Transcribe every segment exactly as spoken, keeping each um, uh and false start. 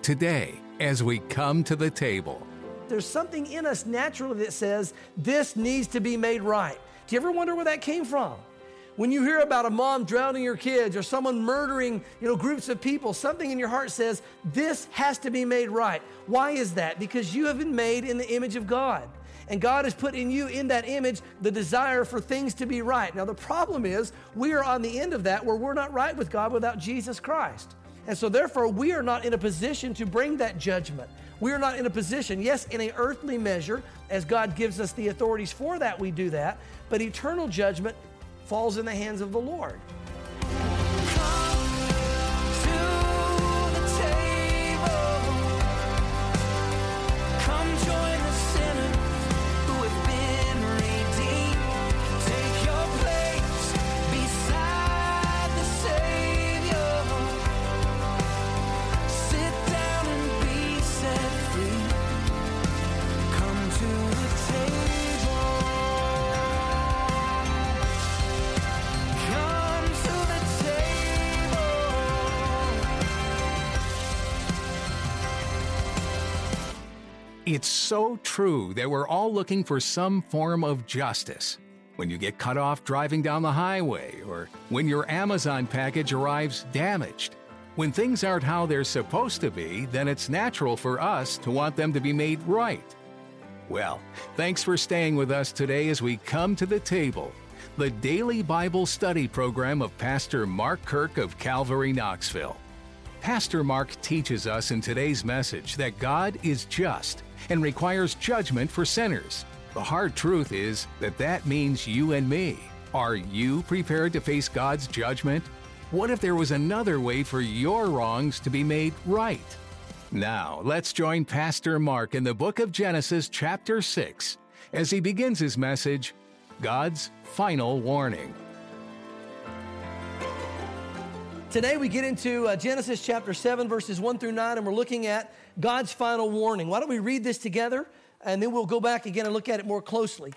today as we come to the table. There's something in us naturally that says this needs to be made right. Do you ever wonder where that came from? When you hear about a mom drowning your kids or someone murdering, you know, groups of people, something in your heart says this has to be made right. Why is that? Because you have been made in the image of God. And God has put in you, in that image, the desire for things to be right. Now, the problem is we are on the end of that where we're not right with God without Jesus Christ. And so therefore, we are not in a position to bring that judgment. We are not in a position, yes, in an earthly measure, as God gives us the authorities for that, we do that, but eternal judgment falls in the hands of the Lord. It's so true that we're all looking for some form of justice. When you get cut off driving down the highway, or when your Amazon package arrives damaged. When things aren't how they're supposed to be, then it's natural for us to want them to be made right. Well, thanks for staying with us today as we come to the table, the daily Bible study program of Pastor Mark Kirk of Calvary, Knoxville. Pastor Mark teaches us in today's message that God is just and requires judgment for sinners. The hard truth is that that means you and me. Are you prepared to face God's judgment? What if there was another way for your wrongs to be made right? Now, let's join Pastor Mark in the book of Genesis, chapter six, as he begins his message, God's Final Warning. Today we get into uh, Genesis chapter seven, verses one through nine, and we're looking at God's final warning. Why don't we read this together, and then we'll go back again and look at it more closely.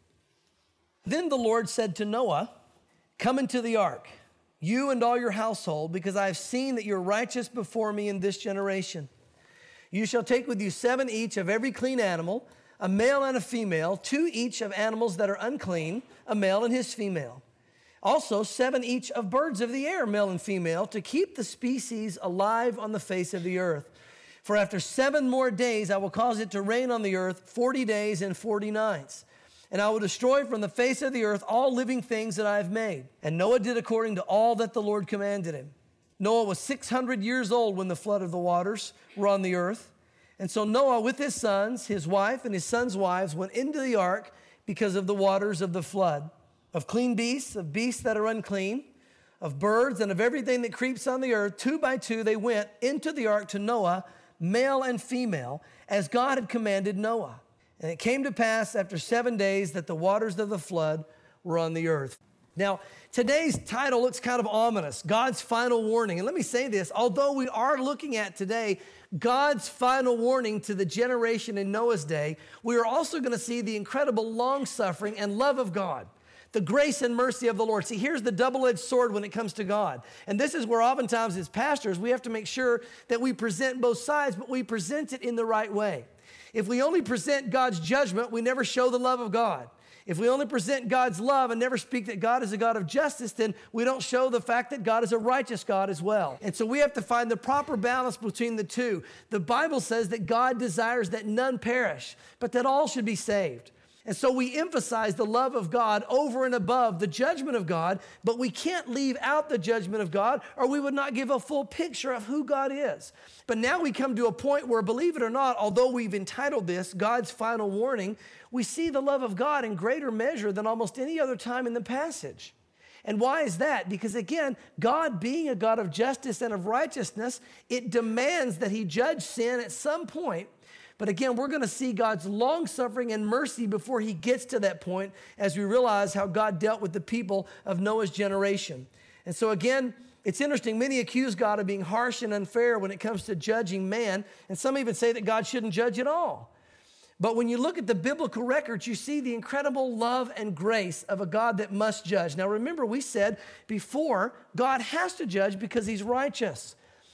Then the Lord said to Noah, "Come into the ark, you and all your household, because I have seen that you're righteous before me in this generation. You shall take with you seven each of every clean animal, a male and a female, two each of animals that are unclean, a male and his female. Also, seven each of birds of the air, male and female, to keep the species alive on the face of the earth. For after seven more days, I will cause it to rain on the earth forty days and forty nights. And I will destroy from the face of the earth all living things that I have made." And Noah did according to all that the Lord commanded him. Noah was six hundred years old when the flood of the waters were on the earth. And so Noah, with his sons, his wife, and his sons' wives, went into the ark because of the waters of the flood. Of clean beasts, of beasts that are unclean, of birds, and of everything that creeps on the earth, two by two they went into the ark to Noah, male and female, as God had commanded Noah. And it came to pass after seven days that the waters of the flood were on the earth. Now, today's title looks kind of ominous, God's final warning. And let me say this, although we are looking at today God's final warning to the generation in Noah's day, we are also going to see the incredible long-suffering and love of God. The grace and mercy of the Lord. See, here's the double-edged sword when it comes to God. And this is where oftentimes as pastors, we have to make sure that we present both sides, but we present it in the right way. If we only present God's judgment, we never show the love of God. If we only present God's love and never speak that God is a God of justice, then we don't show the fact that God is a righteous God as well. And so we have to find the proper balance between the two. The Bible says that God desires that none perish, but that all should be saved. And so we emphasize the love of God over and above the judgment of God, but we can't leave out the judgment of God or we would not give a full picture of who God is. But now we come to a point where, believe it or not, although we've entitled this God's Final Warning, we see the love of God in greater measure than almost any other time in the passage. And why is that? Because again, God being a God of justice and of righteousness, it demands that he judge sin at some point. But again, we're going to see God's long-suffering and mercy before he gets to that point as we realize how God dealt with the people of Noah's generation. And so again, it's interesting. Many accuse God of being harsh and unfair when it comes to judging man. And some even say that God shouldn't judge at all. But when you look at the biblical records, you see the incredible love and grace of a God that must judge. Now remember, we said before, God has to judge because he's righteous.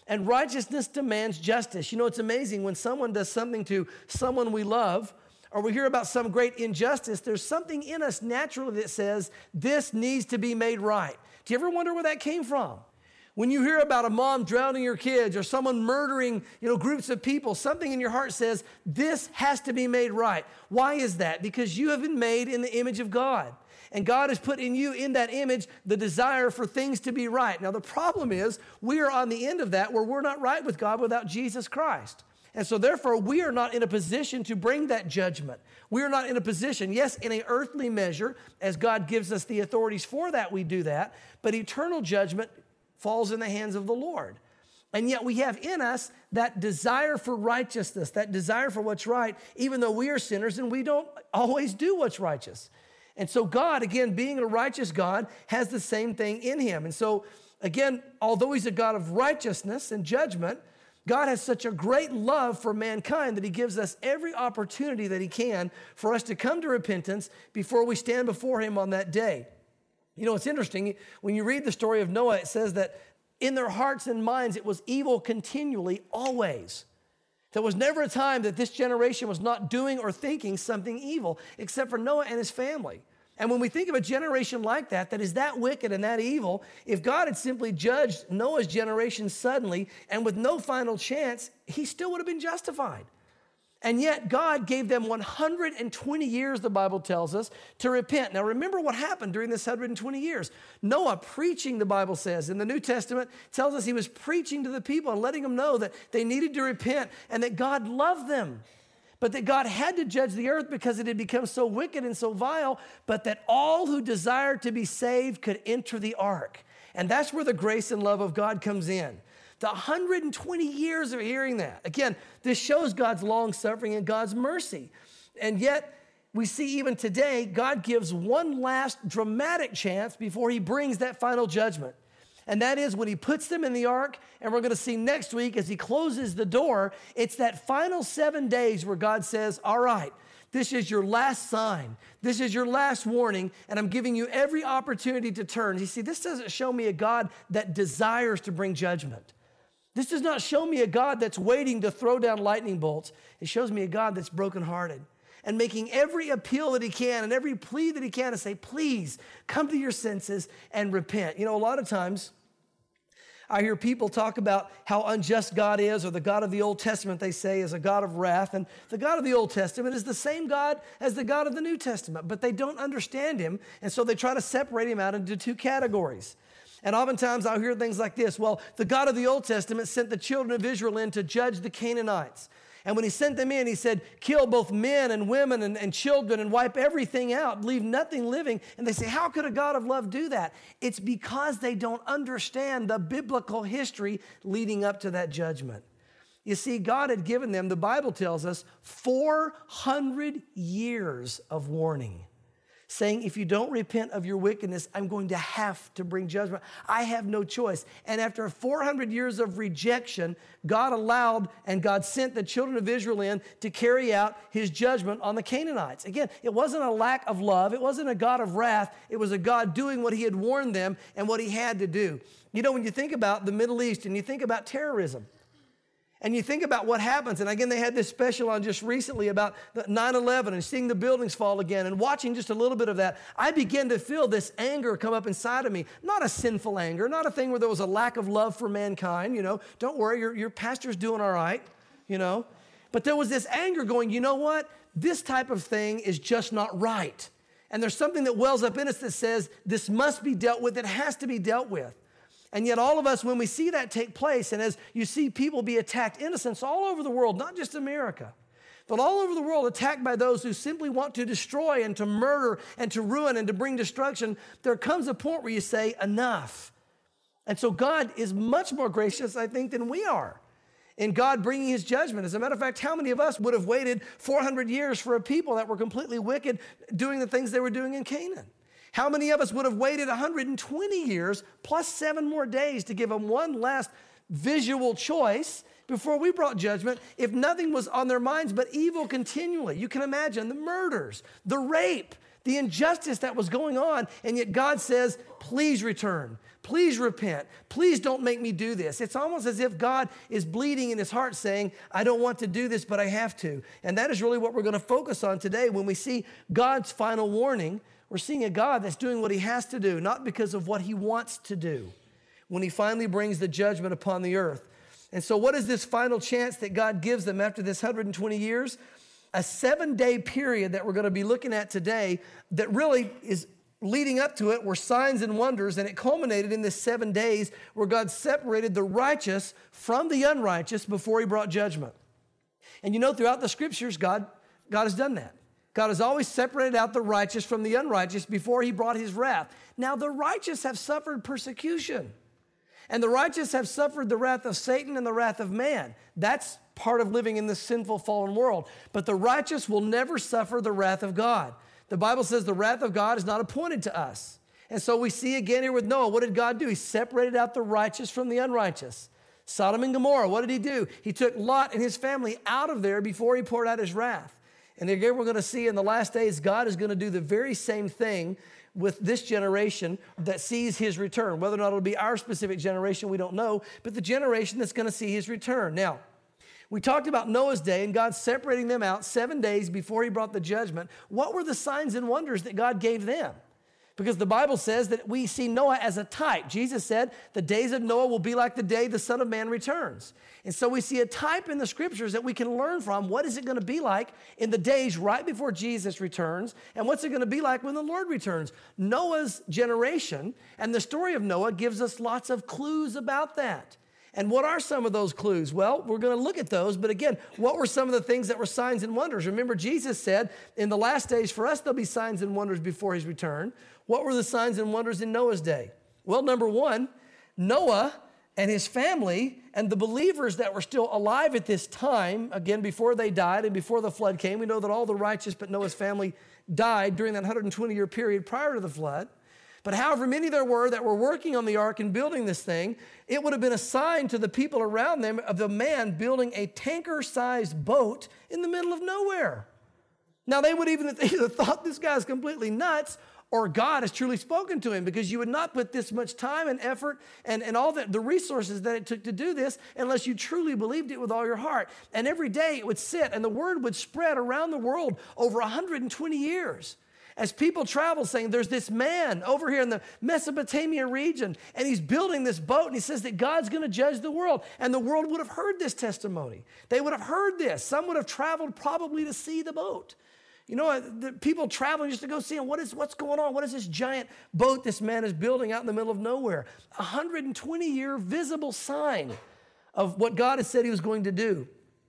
And righteousness demands justice. You know, it's amazing when someone does something to someone we love, or we hear about some great injustice, there's something in us naturally that says, this needs to be made right. Do you ever wonder where that came from? When you hear about a mom drowning your kids or someone murdering, you know, groups of people, something in your heart says, this has to be made right. Why is that? Because you have been made in the image of God. And God has put in you, in that image, the desire for things to be right. Now, the problem is we are on the end of that where we're not right with God without Jesus Christ. And so, therefore, we are not in a position to bring that judgment. We are not in a position, yes, in an earthly measure, as God gives us the authorities for that, we do that. But eternal judgment falls in the hands of the Lord. And yet we have in us that desire for righteousness, that desire for what's right, even though we are sinners and we don't always do what's righteous. And so God, again, being a righteous God, has the same thing in him. And so, again, although he's a God of righteousness and judgment, God has such a great love for mankind that he gives us every opportunity that he can for us to come to repentance before we stand before him on that day. You know, it's interesting. When you read the story of Noah, it says that in their hearts and minds, it was evil continually, always. There was never a time that this generation was not doing or thinking something evil, except for Noah and his family. And when we think of a generation like that, that is that wicked and that evil, if God had simply judged Noah's generation suddenly and with no final chance, he still would have been justified. And yet God gave them one hundred twenty years, the Bible tells us, to repent. Now remember what happened during this one hundred twenty years. Noah preaching, the Bible says, in the New Testament, tells us he was preaching to the people and letting them know that they needed to repent and that God loved them. But that God had to judge the earth because it had become so wicked and so vile, but that all who desired to be saved could enter the ark. And that's where the grace and love of God comes in. The one hundred twenty years of hearing that. Again, this shows God's long-suffering and God's mercy. And yet, we see even today, God gives one last dramatic chance before he brings that final judgment. And that is when he puts them in the ark, and we're going to see next week as he closes the door, it's that final seven days where God says, all right, this is your last sign. This is your last warning, and I'm giving you every opportunity to turn. You see, this doesn't show me a God that desires to bring judgment. This does not show me a God that's waiting to throw down lightning bolts. It shows me a God that's brokenhearted and making every appeal that he can and every plea that he can to say, please come to your senses and repent. You know, a lot of times I hear people talk about how unjust God is, or the God of the Old Testament, they say, is a God of wrath. And the God of the Old Testament is the same God as the God of the New Testament, but they don't understand him, and so they try to separate him out into two categories. And oftentimes I'll hear things like this. Well, the God of the Old Testament sent the children of Israel in to judge the Canaanites. And when he sent them in, he said, kill both men and women and, and children and wipe everything out, leave nothing living. And they say, how could a God of love do that? It's because they don't understand the biblical history leading up to that judgment. You see, God had given them, the Bible tells us, four hundred years of warning, saying, if you don't repent of your wickedness, I'm going to have to bring judgment. I have no choice. And after four hundred years of rejection, God allowed and God sent the children of Israel in to carry out his judgment on the Canaanites. Again, it wasn't a lack of love. It wasn't a God of wrath. It was a God doing what he had warned them and what he had to do. You know, when you think about the Middle East and you think about terrorism, and you think about what happens, and again, they had this special on just recently about nine eleven and seeing the buildings fall again and watching just a little bit of that, I began to feel this anger come up inside of me. Not a sinful anger, not a thing where there was a lack of love for mankind, you know. Don't worry, your, your pastor's doing all right, you know. But there was this anger going, you know what? This type of thing is just not right. And there's something that wells up in us that says this must be dealt with, it has to be dealt with. And yet all of us, when we see that take place, and as you see people be attacked, innocents all over the world, not just America, but all over the world attacked by those who simply want to destroy and to murder and to ruin and to bring destruction, there comes a point where you say, enough. And so God is much more gracious, I think, than we are in God bringing his judgment. As a matter of fact, how many of us would have waited four hundred years for a people that were completely wicked doing the things they were doing in Canaan? How many of us would have waited one hundred twenty years plus seven more days to give them one last visual choice before we brought judgment if nothing was on their minds but evil continually? You can imagine the murders, the rape, the injustice that was going on, and yet God says, please return. Please repent. Please don't make me do this. It's almost as if God is bleeding in his heart saying, I don't want to do this, but I have to. And that is really what we're going to focus on today. When we see God's final warning, we're seeing a God that's doing what he has to do, not because of what he wants to do, when he finally brings the judgment upon the earth. And so what is this final chance that God gives them after this one hundred twenty years? A seven-day period that we're going to be looking at today that really is leading up to it were signs and wonders, and it culminated in this seven days where God separated the righteous from the unrighteous before he brought judgment. And you know, throughout the scriptures, God, God has done that. God has always separated out the righteous from the unrighteous before he brought his wrath. Now, the righteous have suffered persecution, and the righteous have suffered the wrath of Satan and the wrath of man. That's part of living in this sinful, fallen world. But the righteous will never suffer the wrath of God. The Bible says the wrath of God is not appointed to us. And so we see again here with Noah, what did God do? He separated out the righteous from the unrighteous. Sodom and Gomorrah, what did he do? He took Lot and his family out of there before he poured out his wrath. And again, we're going to see in the last days, God is going to do the very same thing with this generation that sees his return. Whether or not it'll be our specific generation, we don't know, but the generation that's going to see his return. Now, we talked about Noah's day and God separating them out seven days before he brought the judgment. What were the signs and wonders that God gave them? Because the Bible says that we see Noah as a type. Jesus said, the days of Noah will be like the day the Son of Man returns. And so we see a type in the scriptures that we can learn from. What is it going to be like in the days right before Jesus returns? And what's it going to be like when the Lord returns? Noah's generation and the story of Noah gives us lots of clues about that. And what are some of those clues? Well, we're going to look at those. But again, what were some of the things that were signs and wonders? Remember, Jesus said, in the last days, for us, there'll be signs and wonders before his return. What were the signs and wonders in Noah's day? Well, number one, Noah and his family and the believers that were still alive at this time, again, before they died and before the flood came. We know that all the righteous but Noah's family died during that one hundred twenty year period prior to the flood. But however many there were that were working on the ark and building this thing, it would have been a sign to the people around them of the man building a tanker-sized boat in the middle of nowhere. Now, they would even have either thought this guy's completely nuts or God has truly spoken to him, because you would not put this much time and effort and, and all the, the resources that it took to do this unless you truly believed it with all your heart. And every day it would sit and the word would spread around the world over one hundred twenty years. As people travel saying, there's this man over here in the Mesopotamia region, and he's building this boat, and he says that God's going to judge the world. And the world would have heard this testimony. They would have heard this. Some would have traveled probably to see the boat. You know, the people traveling just to go see him. What is, what's going on? What is this giant boat this man is building out in the middle of nowhere? A one hundred twenty year visible sign of what God has said he was going to do.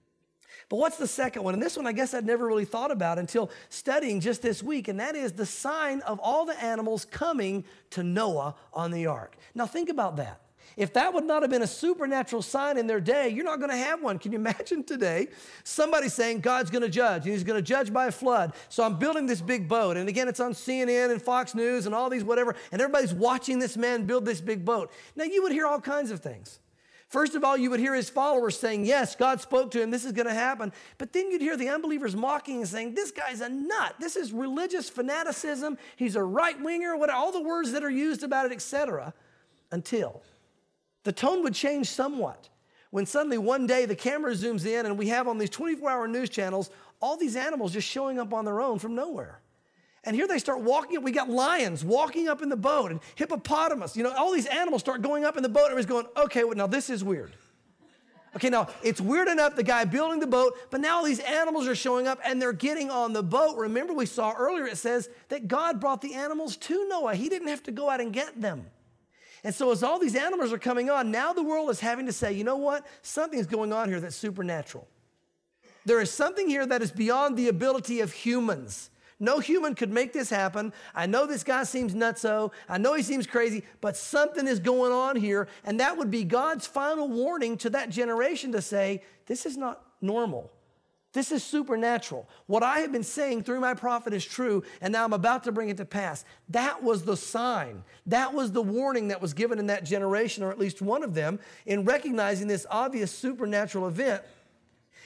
But what's the second one? And this one I guess I'd never really thought about until studying just this week, and that is the sign of all the animals coming to Noah on the ark. Now think about that. If that would not have been a supernatural sign in their day, you're not going to have one. Can you imagine today somebody saying God's going to judge, and he's going to judge by a flood, so I'm building this big boat. And again, it's on C N N and Fox News and all these whatever, and everybody's watching this man build this big boat. Now you would hear all kinds of things. First of all, you would hear his followers saying, yes, God spoke to him, this is going to happen. But then you'd hear the unbelievers mocking and saying, this guy's a nut. This is religious fanaticism. He's a right-winger, what, all the words that are used about it, et cetera, until the tone would change somewhat. When suddenly one day the camera zooms in and we have on these twenty-four hour news channels, all these animals just showing up on their own from nowhere. And here they start walking. We got lions walking up in the boat and hippopotamus. You know, all these animals start going up in the boat. Everybody's going, okay, well, now this is weird. Okay, now it's weird enough, the guy building the boat, but now these animals are showing up and they're getting on the boat. Remember, we saw earlier, it says that God brought the animals to Noah. He didn't have to go out and get them. And so as all these animals are coming on, now the world is having to say, you know what? Something's going on here that's supernatural. There is something here that is beyond the ability of humans. No human could make this happen. I know this guy seems nutso. I know he seems crazy, but something is going on here, and that would be God's final warning to that generation to say, this is not normal. This is supernatural. What I have been saying through my prophet is true, and now I'm about to bring it to pass. That was the sign. That was the warning that was given in that generation, or at least one of them, in recognizing this obvious supernatural event.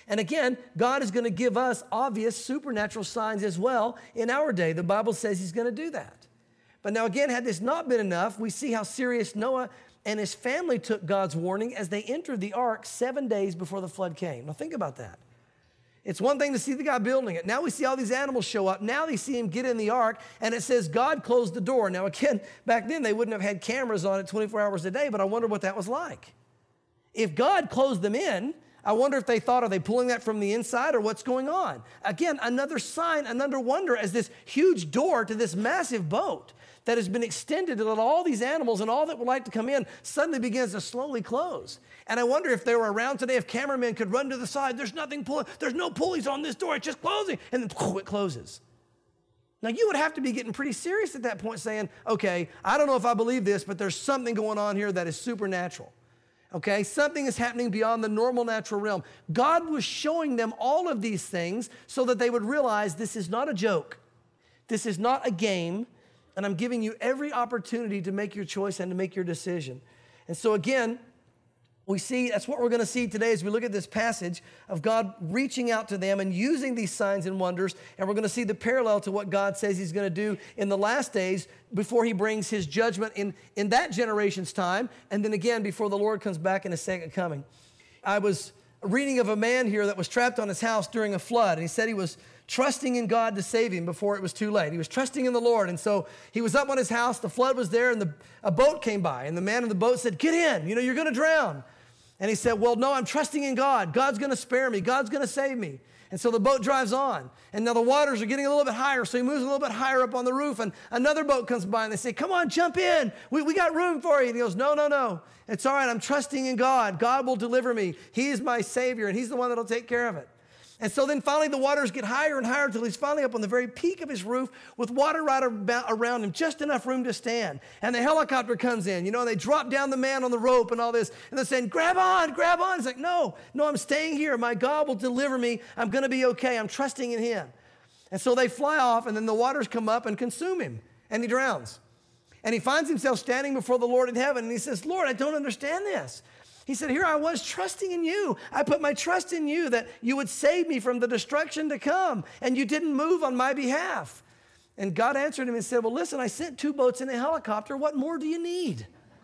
And again, God is going to give us obvious supernatural signs as well in our day. The Bible says he's going to do that. But now again, had this not been enough, we see how serious Noah and his family took God's warning as they entered the ark seven days before the flood came. Now think about that. It's one thing to see the guy building it. Now we see all these animals show up. Now they see him get in the ark, and it says God closed the door. Now again, back then they wouldn't have had cameras on it twenty-four hours a day, but I wonder what that was like. If God closed them in, I wonder if they thought, are they pulling that from the inside or what's going on? Again, another sign, another wonder as this huge door to this massive boat that has been extended to let all these animals and all that would like to come in suddenly begins to slowly close. And I wonder if they were around today, if cameramen could run to the side, there's nothing pulling, there's no pulleys on this door, it's just closing, and then it closes. Now you would have to be getting pretty serious at that point saying, okay, I don't know if I believe this, but there's something going on here that is supernatural. Okay, something is happening beyond the normal natural realm. God was showing them all of these things so that they would realize this is not a joke. This is not a game, and I'm giving you every opportunity to make your choice and to make your decision. And so again, we see, that's what we're going to see today as we look at this passage of God reaching out to them and using these signs and wonders. And we're going to see the parallel to what God says he's going to do in the last days before he brings his judgment in, in that generation's time. And then again, before the Lord comes back in his second coming. I was reading of a man here that was trapped on his house during a flood. And he said he was trusting in God to save him before it was too late. He was trusting in the Lord. And so he was up on his house, the flood was there, and the, a boat came by. And the man in the boat said, get in, you know, you're going to drown. And he said, well, no, I'm trusting in God. God's going to spare me. God's going to save me. And so the boat drives on. And now the waters are getting a little bit higher, so he moves a little bit higher up on the roof. And another boat comes by, and they say, come on, jump in. We, we got room for you. And he goes, no, no, no. It's all right. I'm trusting in God. God will deliver me. He is my Savior, and he's the one that will take care of it. And so then finally the waters get higher and higher until he's finally up on the very peak of his roof with water right about around him, just enough room to stand. And the helicopter comes in, you know, and they drop down the man on the rope and all this. And they're saying, grab on, grab on. He's like, no, no, I'm staying here. My God will deliver me. I'm going to be okay. I'm trusting in him. And so they fly off, and then the waters come up and consume him, and he drowns. And he finds himself standing before the Lord in heaven, and he says, Lord, I don't understand this. He said, here I was trusting in you. I put my trust in you that you would save me from the destruction to come, and you didn't move on my behalf. And God answered him and said, well, listen, I sent two boats and a helicopter. What more do you need?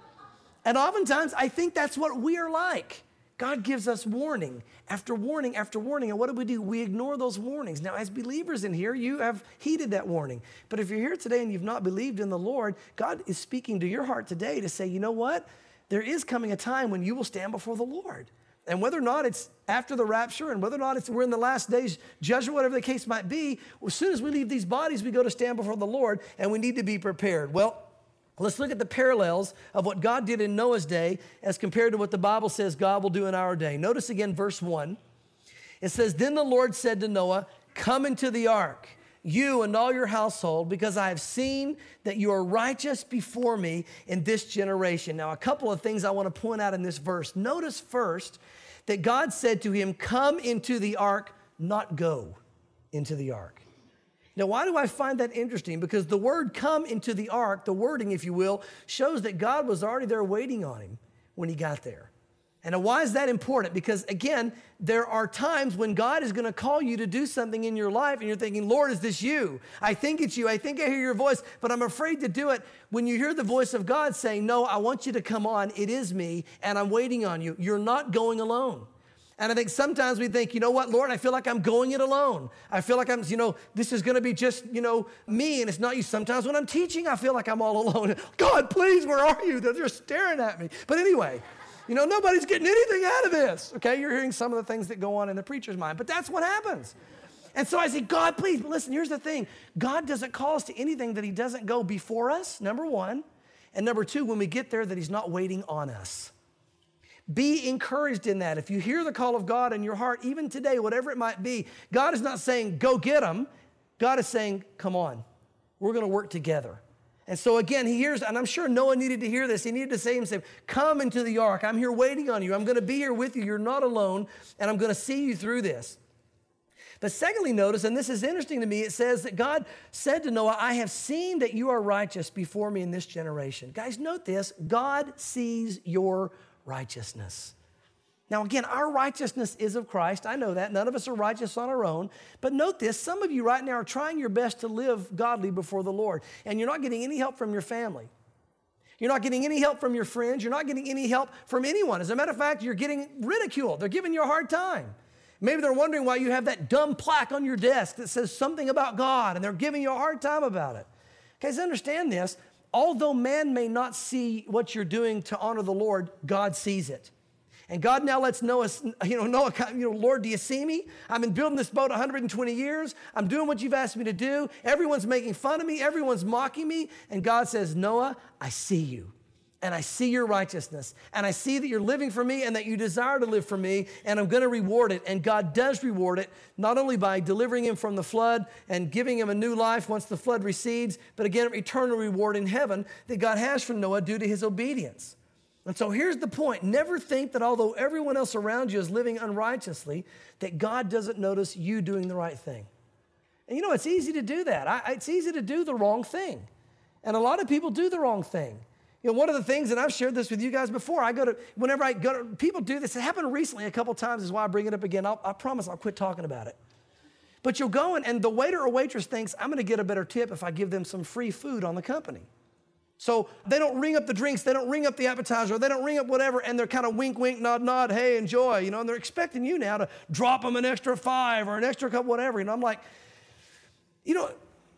And oftentimes, I think that's what we are like. God gives us warning after warning after warning. And what do we do? We ignore those warnings. Now, as believers in here, you have heeded that warning. But if you're here today and you've not believed in the Lord, God is speaking to your heart today to say, you know what? There is coming a time when you will stand before the Lord. And whether or not it's after the rapture and whether or not it's we're in the last days judgment, whatever the case might be, as soon as we leave these bodies, we go to stand before the Lord, and we need to be prepared. Well, let's look at the parallels of what God did in Noah's day as compared to what the Bible says God will do in our day. Notice again verse one. It says, then the Lord said to Noah, come into the ark, you and all your household, because I have seen that you are righteous before me in this generation. Now, a couple of things I want to point out in this verse. Notice first that God said to him, come into the ark, not go into the ark. Now, why do I find that interesting? Because the word come into the ark, the wording, if you will, shows that God was already there waiting on him when he got there. And why is that important? Because again, there are times when God is going to call you to do something in your life and you're thinking, Lord, is this you? I think it's you. I think I hear your voice, but I'm afraid to do it. When you hear the voice of God saying, no, I want you to come on. It is me, and I'm waiting on you. You're not going alone. And I think sometimes we think, you know what, Lord, I feel like I'm going it alone. I feel like I'm, you know, this is going to be just, you know, me, and it's not you. Sometimes when I'm teaching, I feel like I'm all alone. God, please, where are you? They're just staring at me. But anyway, you know, nobody's getting anything out of this, okay? You're hearing some of the things that go on in the preacher's mind, but that's what happens. And so I say, God, please, but listen, here's the thing. God doesn't call us to anything that he doesn't go before us, number one. And number two, when we get there, that he's not waiting on us. Be encouraged in that. If you hear the call of God in your heart, even today, whatever it might be, God is not saying, go get them. God is saying, come on, we're going to work together. And so again, he hears, and I'm sure Noah needed to hear this. He needed to say himself, come into the ark. I'm here waiting on you. I'm going to be here with you. You're not alone, and I'm going to see you through this. But secondly, notice, and this is interesting to me, it says that God said to Noah, I have seen that you are righteous before me in this generation. Guys, note this. God sees your righteousness. Now, again, our righteousness is of Christ. I know that. None of us are righteous on our own. But note this, some of you right now are trying your best to live godly before the Lord, and you're not getting any help from your family. You're not getting any help from your friends. You're not getting any help from anyone. As a matter of fact, you're getting ridiculed. They're giving you a hard time. Maybe they're wondering why you have that dumb plaque on your desk that says something about God, and they're giving you a hard time about it. Guys, understand this. Although man may not see what you're doing to honor the Lord, God sees it. And God now lets Noah, you know, Noah, you know, Lord, do you see me? I've been building this boat one hundred twenty years. I'm doing what you've asked me to do. Everyone's making fun of me. Everyone's mocking me. And God says, Noah, I see you. And I see your righteousness. And I see that you're living for me and that you desire to live for me. And I'm going to reward it. And God does reward it, not only by delivering him from the flood and giving him a new life once the flood recedes, but again, an eternal reward in heaven that God has for Noah due to his obedience. And so here's the point. Never think that although everyone else around you is living unrighteously, that God doesn't notice you doing the right thing. And you know, it's easy to do that. I, it's easy to do the wrong thing. And a lot of people do the wrong thing. You know, one of the things, and I've shared this with you guys before, I go to, whenever I go to, people do this, it happened recently a couple times, is why I bring it up again. I'll, I promise I'll quit talking about it. But you'll go in, and the waiter or waitress thinks, I'm going to get a better tip if I give them some free food on the company. So they don't ring up the drinks, they don't ring up the appetizer, they don't ring up whatever, and they're kind of wink, wink, nod, nod, hey, enjoy, you know, and they're expecting you now to drop them an extra five or an extra cup, whatever. You know, I'm like, you know,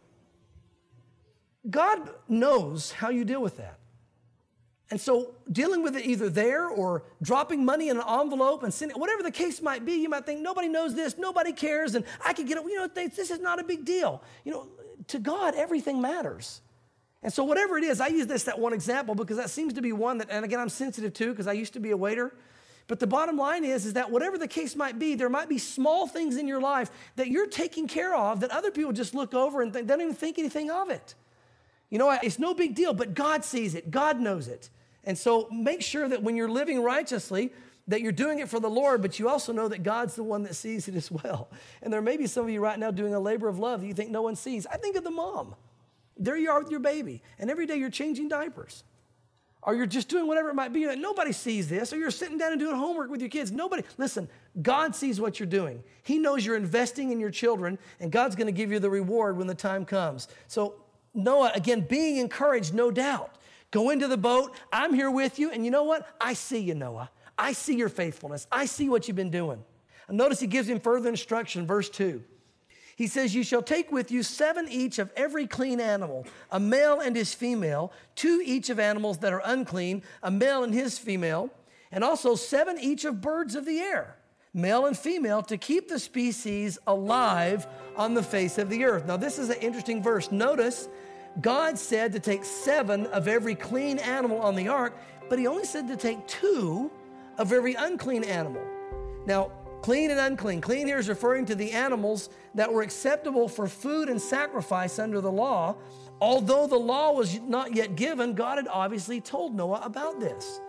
God knows how you deal with that. And so dealing with it either there or dropping money in an envelope and sending, whatever the case might be, you might think, nobody knows this, nobody cares, and I could get it, you know, this is not a big deal. You know, to God, everything matters. And so whatever it is, I use this, that one example, because that seems to be one that, and again, I'm sensitive to because I used to be a waiter. But the bottom line is, is that whatever the case might be, there might be small things in your life that you're taking care of that other people just look over and think, they don't even think anything of it. You know, it's no big deal, but God sees it. God knows it. And so make sure that when you're living righteously, that you're doing it for the Lord, but you also know that God's the one that sees it as well. And there may be some of you right now doing a labor of love that you think no one sees. I think of the mom. There you are with your baby, and every day you're changing diapers. Or you're just doing whatever it might be. Like, nobody sees this. Or you're sitting down and doing homework with your kids. Nobody. Listen, God sees what you're doing. He knows you're investing in your children, and God's going to give you the reward when the time comes. So Noah, again, being encouraged, no doubt. Go into the boat. I'm here with you. And you know what? I see you, Noah. I see your faithfulness. I see what you've been doing. And notice he gives him further instruction, verse two. He says, you shall take with you seven each of every clean animal, a male and his female, two each of animals that are unclean, a male and his female, and also seven each of birds of the air, male and female, to keep the species alive on the face of the earth. Now, this is an interesting verse. Notice, God said to take seven of every clean animal on the ark, but he only said to take two of every unclean animal. Now, clean and unclean. Clean here is referring to the animals that were acceptable for food and sacrifice under the law. Although the law was not yet given, God had obviously told Noah about this.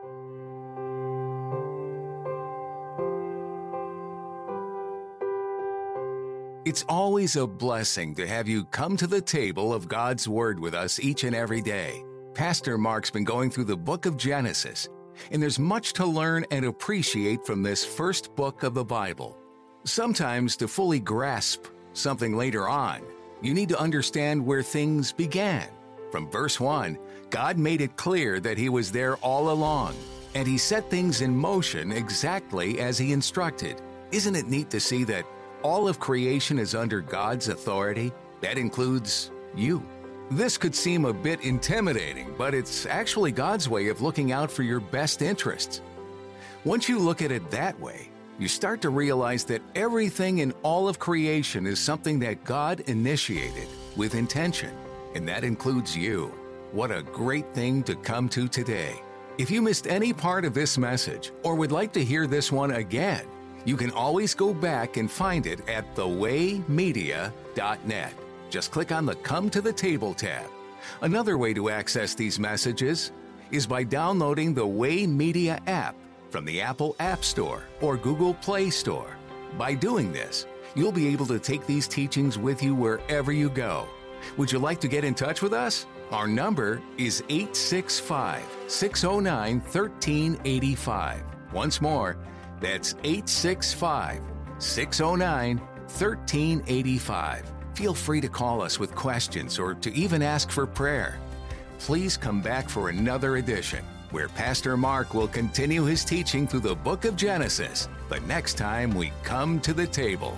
It's always a blessing to have you come to the table of God's Word with us each and every day. Pastor Mark's been going through the book of Genesis, and there's much to learn and appreciate from this first book of the Bible. Sometimes to fully grasp something later on, you need to understand where things began. From verse one, God made it clear that He was there all along, and He set things in motion exactly as He instructed. Isn't it neat to see that all of creation is under God's authority? That includes you. This could seem a bit intimidating, but it's actually God's way of looking out for your best interests. Once you look at it that way, you start to realize that everything in all of creation is something that God initiated with intention, and that includes you. What a great thing to come to today. If you missed any part of this message or would like to hear this one again, you can always go back and find it at the way media dot net. Just click on the Come to the Table tab. Another way to access these messages is by downloading the Way Media app from the Apple App Store or Google Play Store. By doing this, you'll be able to take these teachings with you wherever you go. Would you like to get in touch with us? Our number is eight six five, six oh nine, one three eight five. Once more, That's eight six five, six oh nine, one three eight five. Feel free to call us with questions or to even ask for prayer. Please come back for another edition where Pastor Mark will continue his teaching through the book of Genesis, the next time we come to the table.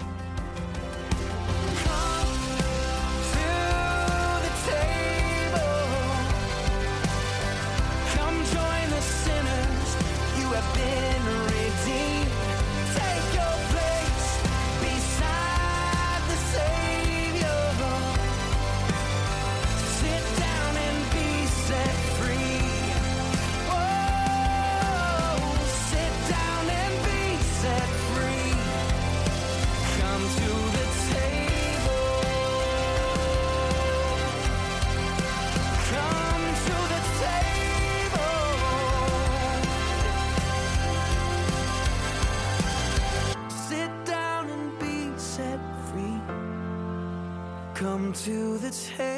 Come to the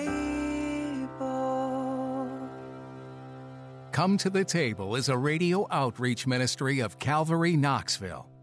table. Come to the Table is a radio outreach ministry of Calvary Knoxville.